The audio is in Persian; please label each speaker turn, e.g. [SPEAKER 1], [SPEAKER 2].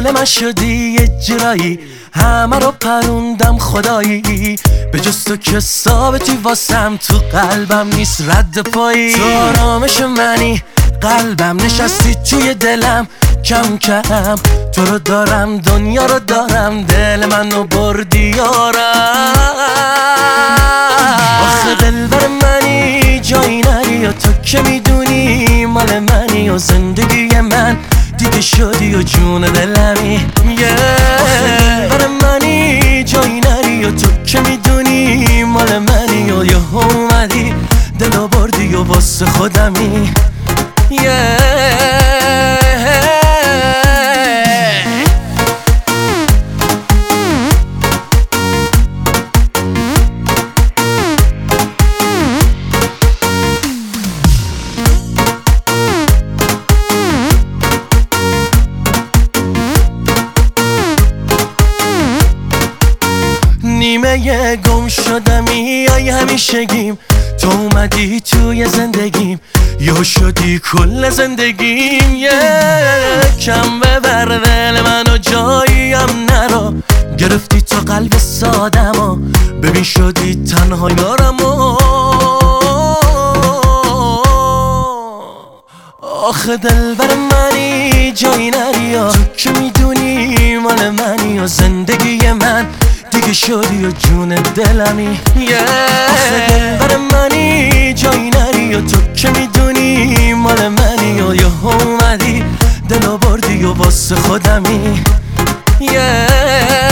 [SPEAKER 1] مال من شدی یه جرایی، همه رو پروندم خدایی، به جز تو که ثابتی واسم، تو قلبم نیست رد پایی. تو آرامش منی، قلبم نشستی توی دلم، کم کم تو رو دارم، دنیا رو دارم، دل منو بردی یارم. آخه دلبر منی، جایی نری و تو که میدونی مال منی و زندگی من دیگه شدی و جون دلمی. آخه دلبر منی، جایی نری و تو که میدونی مال منی و یه اومدی دلو بردی و واسه خودمی. نیمه گم شدمی ای همیشگیم، تو اومدی توی زندگیم، یا شدی کل زندگیم. کم ببر دل منو جاییم نرو، گرفتی تو قلب سادمو، ببین شدی تنها یارمو. آخه دلبر منی، جایی نری و تو که میدونی مال منی و زندگی من دیگه شدی و جون دلمی. آخه دلبر منی، جایی نری و تو که میدونی مال منی و یه اومدی دلو بردی و واسه خودمی.